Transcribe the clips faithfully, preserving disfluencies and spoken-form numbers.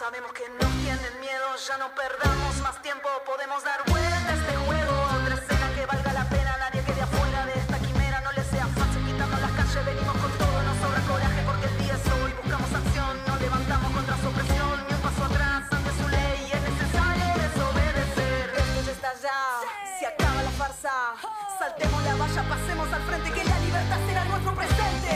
sabemos que nos tienen miedo, ya no perdamos más tiempo, podemos dar vuelta a este juego, otra escena que valga la pena, nadie quede afuera de esta quimera, no le sea fácil quitarnos las calles, venimos con todo, nos sobra coraje porque el día es hoy, buscamos acción, nos levantamos contra su opresión, ni un paso atrás ante su ley, es necesario desobedecer, esto ya está ya, se acaba la farsa, saltemos la valla, pasemos al frente, que la libertad será nuestro presente.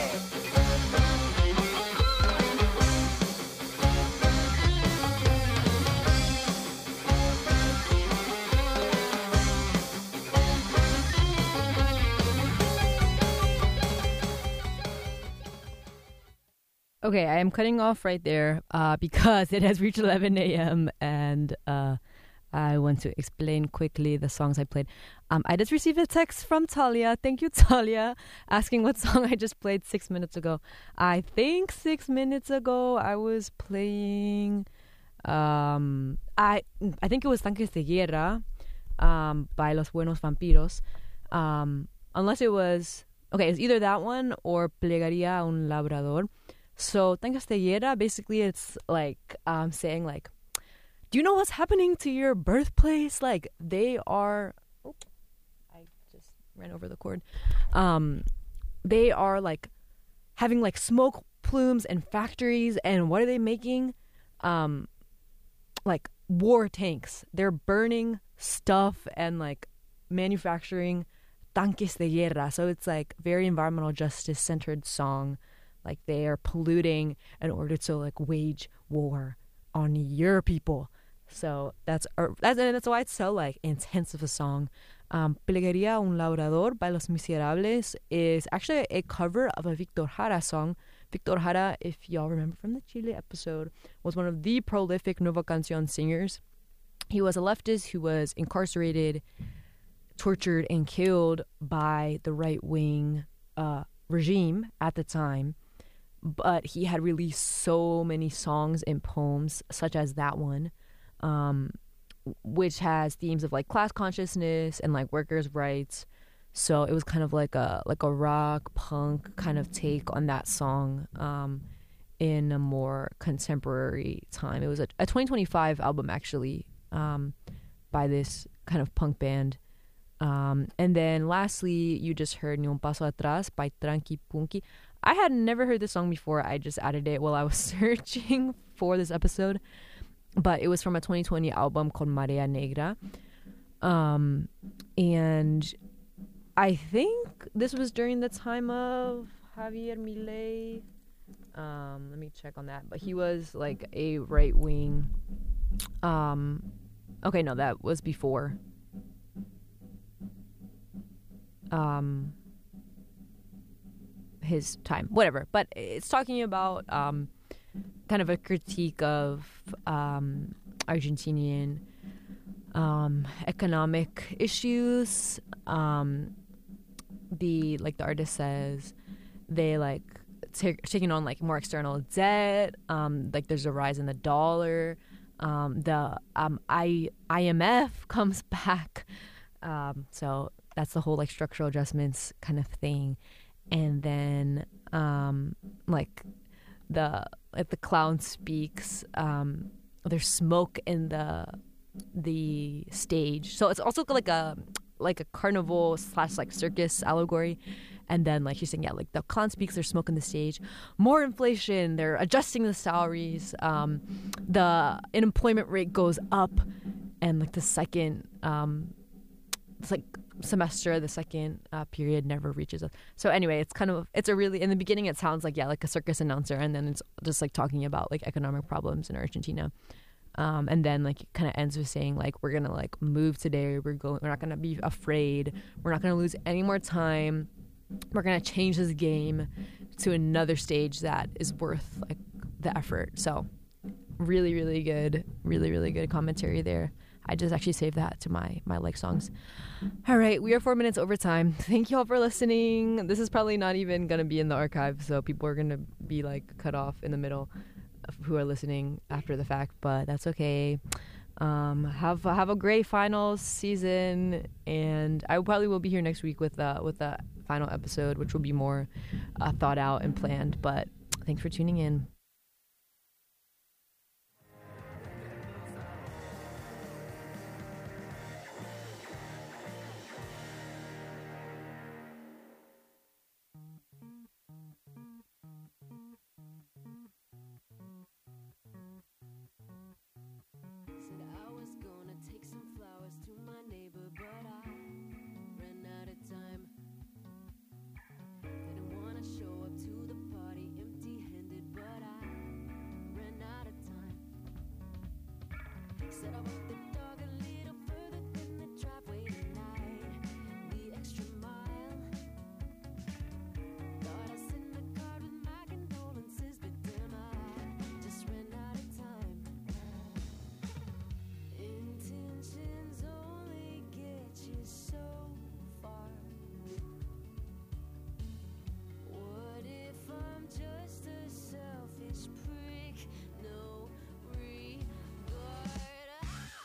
Okay, I am cutting off right there uh, because it has reached eleven a.m. and uh, I want to explain quickly the songs I played. Um, I just received a text from Talia. Thank you, Talia, asking what song I just played six minutes ago. I think six minutes ago I was playing... Um, I I think it was Tanques de Guerra um, by Los Buenos Vampiros. Um, unless it was... Okay, it's either that one or Plegaría a un Labrador. So, Tanques de Guerra, basically it's like um, saying like, do you know what's happening to your birthplace? Like, they are... Oh, I just ran over the cord. Um, they are like having like smoke plumes and factories, and what are they making? Um, like war tanks. They're burning stuff and like manufacturing tanques de guerra. So it's like very environmental justice centered song. Like they are polluting in order to like wage war on your people. So that's that's and that's why it's so like intense of a song. Um, Plegaría a un Labrador by Los Miserables is actually a cover of a Victor Jara song. Victor Jara, if y'all remember from the Chile episode, was one of the prolific Nueva Canción singers. He was a leftist who was incarcerated, tortured, and killed by the right-wing uh, regime at the time. But he had released so many songs and poems, such as that one, um, which has themes of like class consciousness and like workers' rights. So it was kind of like a like a rock punk kind of take on that song um, in a more contemporary time. It was a, a twenty twenty-five album actually um, by this kind of punk band. Um, and then lastly, you just heard Ni un paso atrás by Tranqui Punky. I had never heard this song before. I just added it while I was searching for this episode. But it was from a twenty twenty album called Marea Negra. Um, and I think this was during the time of Javier Milei. Um, let me check on that. But he was like a right-wing... Um, okay, no, that was before. Um... his time, whatever, but it's talking about um, kind of a critique of um, Argentinian um, economic issues. Um, the like the artist says they like t- taking on like more external debt. Um, like there's a rise in the dollar. Um, the um, I IMF comes back. Um, so that's the whole like structural adjustments kind of thing. And then, um, like the like the clown speaks. Um, there's smoke in the the stage, so it's also like a like a carnival slash like circus allegory. And then like she's saying, yeah, like the clown speaks. There's smoke in the stage. More inflation. They're adjusting the salaries. Um, the unemployment rate goes up, and like the second, um, it's like. semester, the second uh, period never reaches us. So anyway, it's kind of, it's a really, in the beginning it sounds like, yeah, like a circus announcer, and then it's just like talking about like economic problems in Argentina. Um, and then like it kind of ends with saying like, we're going to like move today. We're going, we're not going to be afraid. We're not going to lose any more time. We're going to change this game to another stage that is worth like the effort. So really, really good, really, really good commentary there. I just actually saved that to my, my like songs. All right, we are four minutes over time. Thank you all for listening. This is probably not even going to be in the archive, so people are going to be like cut off in the middle of who are listening after the fact, but that's okay. Um, have have a great final season, and I probably will be here next week with uh, with the final episode, which will be more uh, thought out and planned. But thanks for tuning in. Said I walked the dog a little further than the driveway tonight, the extra mile. Thought I sent the card with my condolences, but damn, I just ran out of time. Intentions only get you so far. What if I'm just a selfish prick? No regard.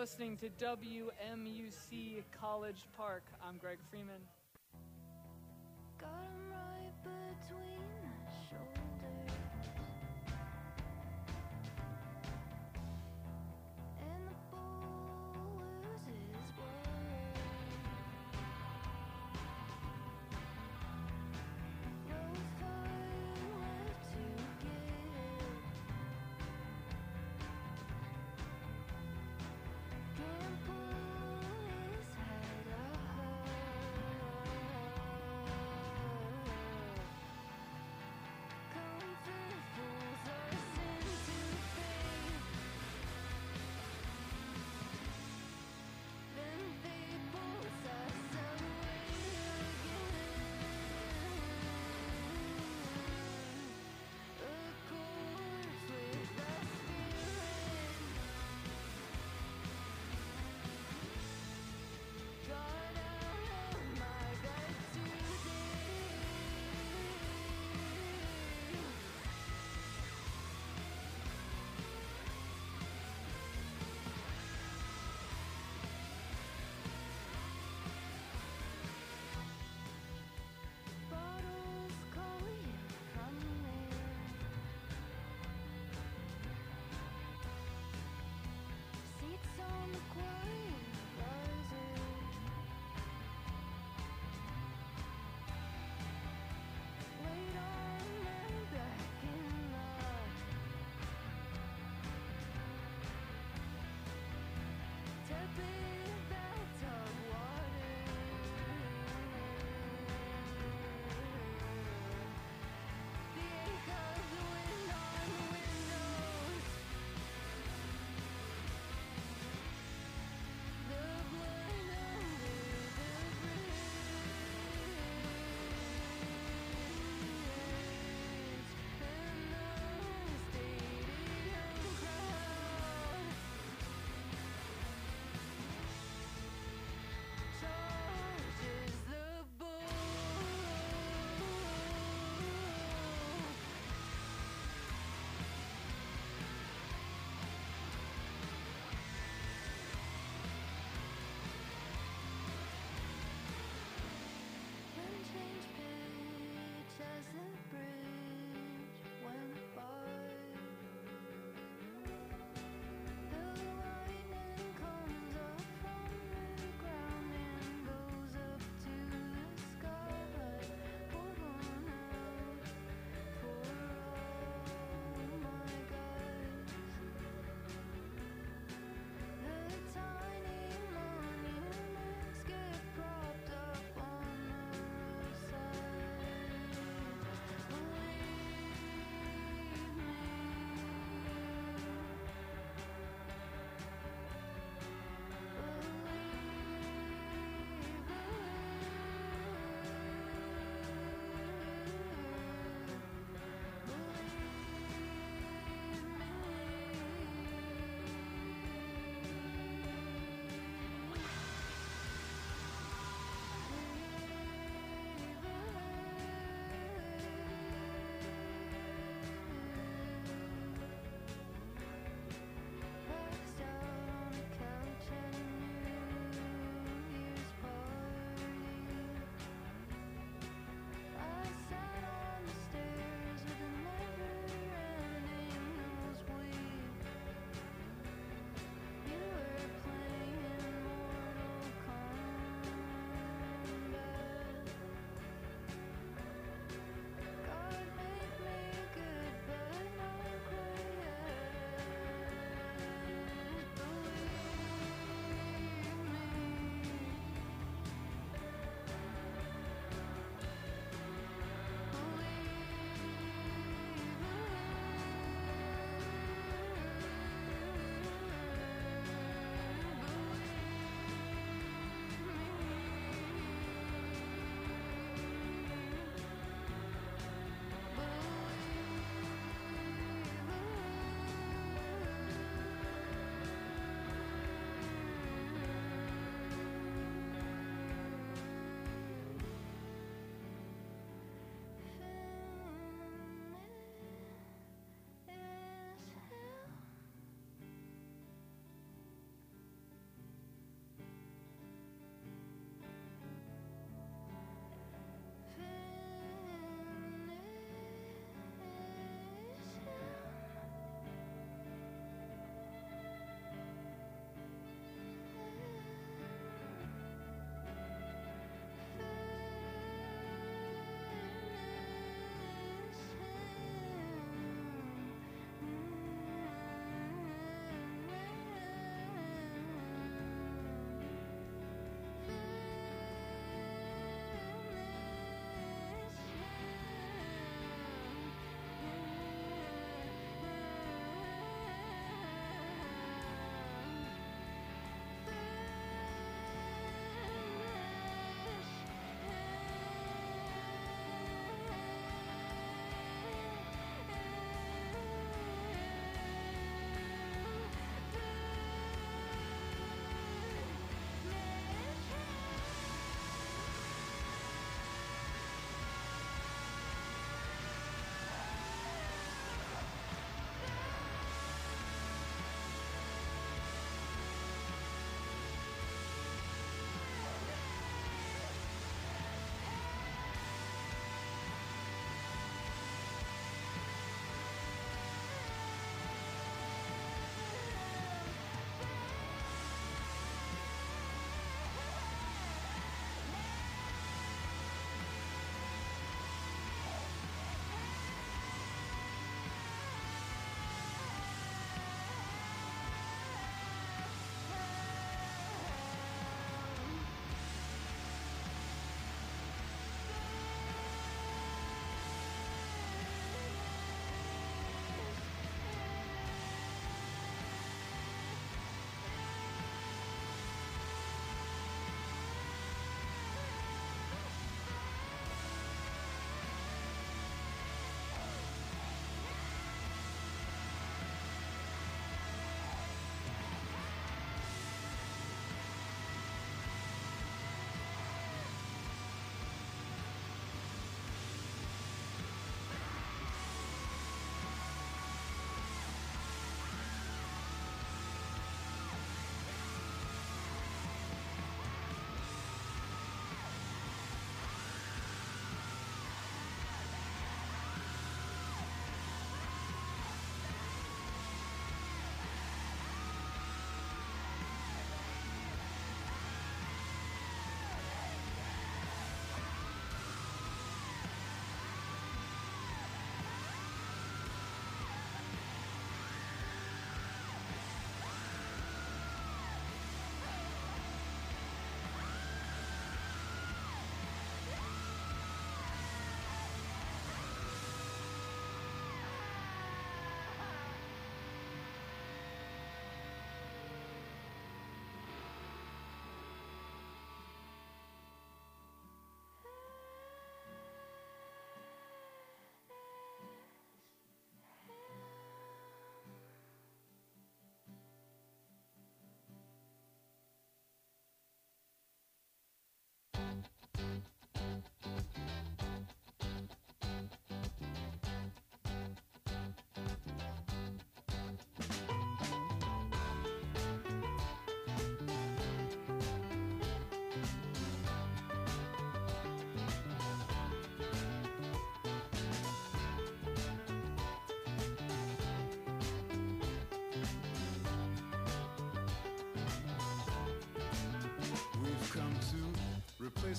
listening to W M U C College Park. I'm Greg Freeman. Got 'em right between the shoulders, and the bull loses blood. No time left to give. Can't pull his head up.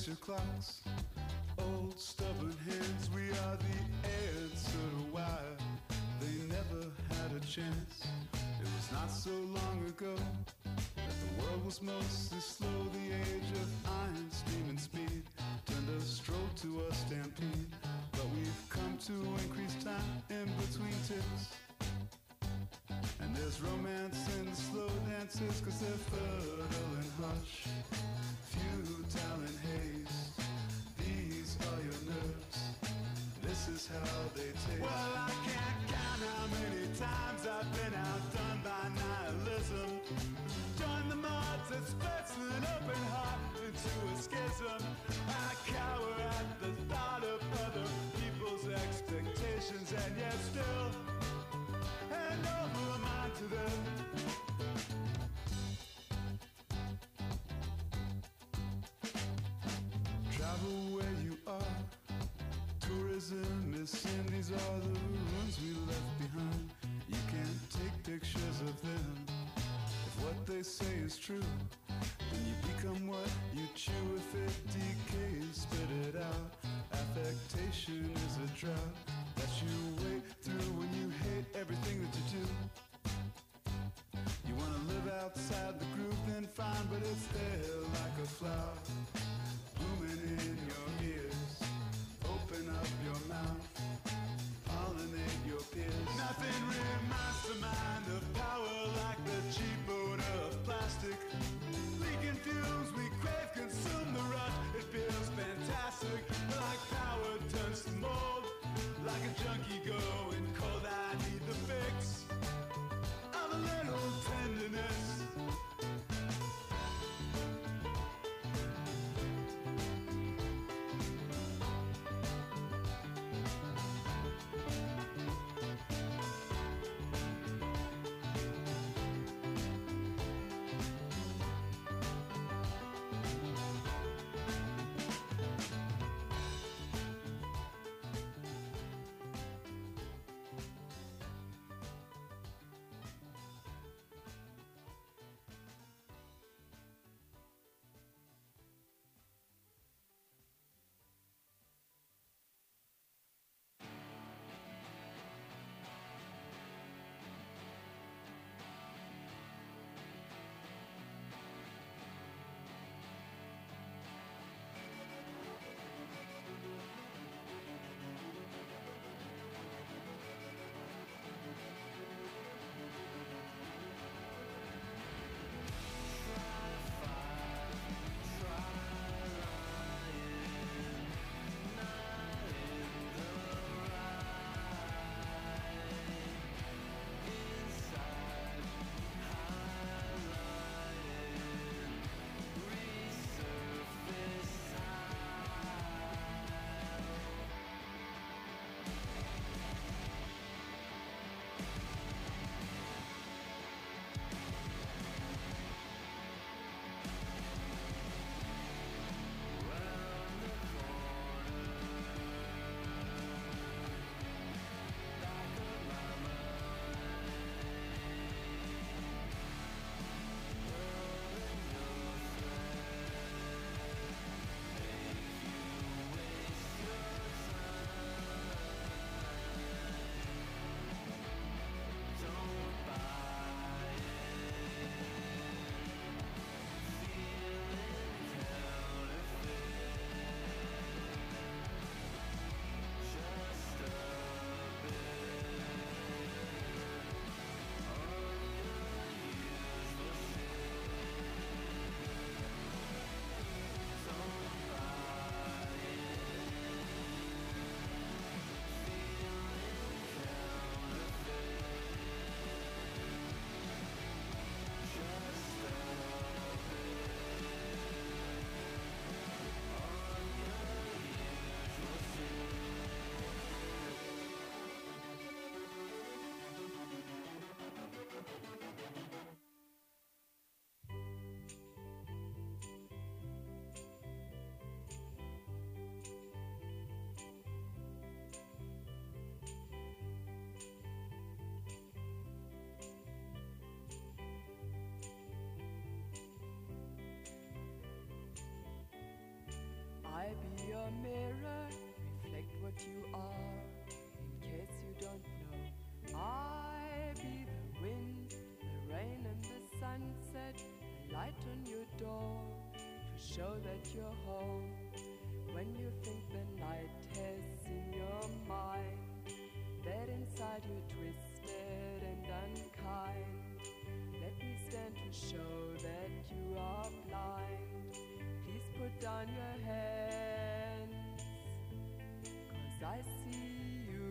Replace your clocks, old stubborn hands. We are the answer to why they never had a chance. It was not so long ago that the world was mostly slow. The age of iron, steam and speed turned a stroll to a stampede. But we've come to increase time in between tips. And there's romance in the slow dances, cause they're fertile and hush, futile and haze. These are your nerves, this is how they taste. Well, I can't count how many times I've been outdone by nihilism. Join the mods that splits an open heart into a schism. I cower at the thought of other people's expectations, and yet still hand over mine to them. Travel where you are. Tourism is sin. These are the ruins we left behind. You can't take pictures of them. If what they say is true, then you become what you chew. If it decays, spit it out. Affectation is a drought that you wait through when you hate everything that you do. You wanna live outside the groove, then fine, but it's there like a flower, blooming in your ears. Open up your mouth, pollinate your peers. Nothing reminds the mind of power like the cheap odor of plastic. Leaking fumes, we crave, consume the rush. It feels fantastic, like power turns to mold. Like a junkie going cold, I need the fix of a little tenderness. your mirror, reflect what you are, in case you don't know. I be the wind, the rain and the sunset, the light on your door, to show that you're home. When you think the night has seen your mind, that inside you're twisted and unkind, let me stand to show that you are blind. Please put down your hands, 'cause I see you.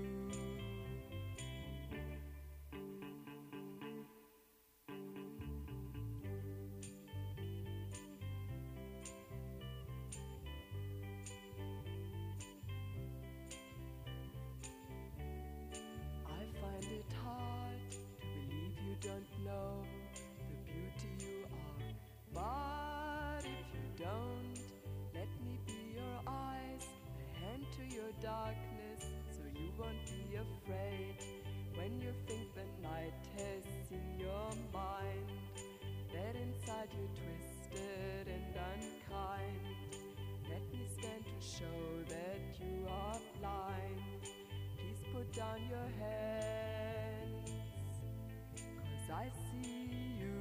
I find it hard to believe you don't know the beauty you are. But if you don't, let me be your eyes, a hand to your darkness, so you won't be afraid. When you think the night has seen your mind, that inside you're twisted and unkind, let me stand to show that you are blind. Please put down your hands, 'cause I see you.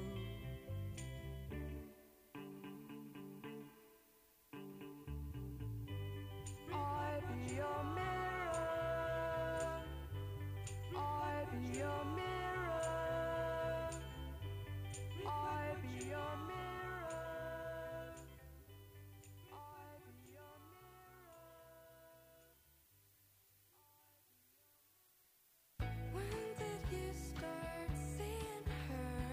I be your mirror, I be your mirror, I be your mirror, I be your mirror. When did you start seeing her?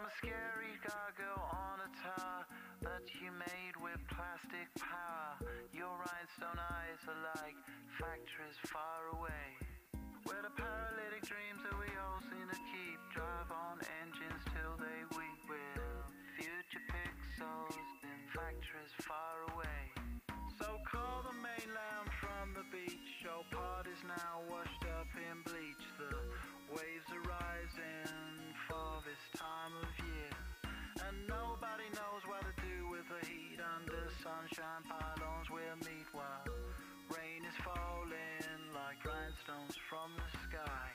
I'm a scary gargoyle on a tower that you made with plastic power. Your rhinestone eyes are like factories far away, where the paralytic dreams that we all seem to keep drive on engines till they weep. With future pixels in factories far away. So call the mainland from the beach. Your part is now washed up in bleach. The waves are rising for this time of year, and nobody knows what to do with the heat. Under sunshine pylons we'll meet while rain is falling like rhinestones from the sky.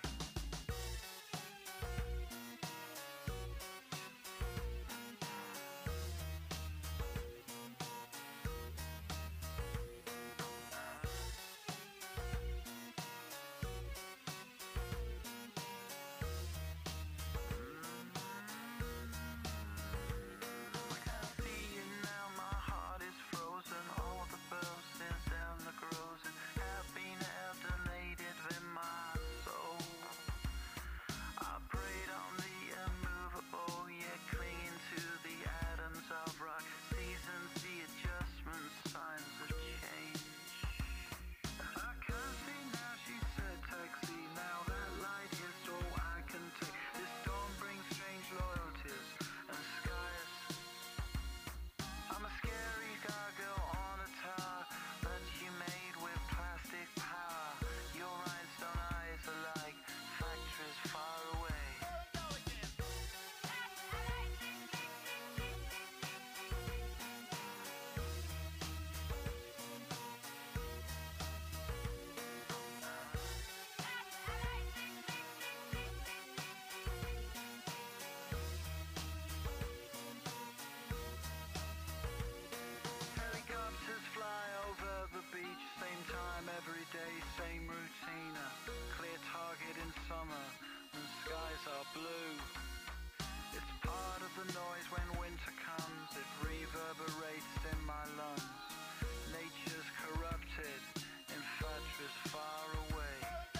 Every day, same routine. A clear target in summer when skies are blue. It's part of the noise when winter comes. It reverberates in my lungs. Nature's corrupted in factories far away.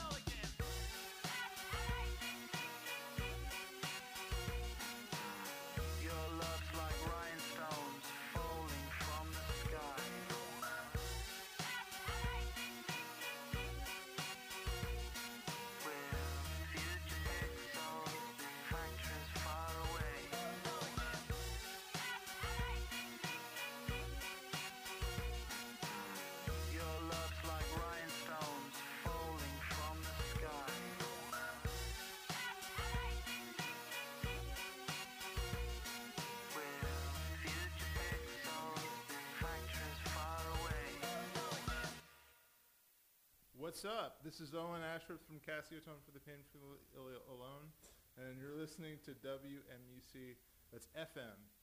Your love's like rhinestones falling from the sky. What's up? This is Owen Ashworth from Cassiotone for the Painfully Alone, and you're listening to W M U C. That's F M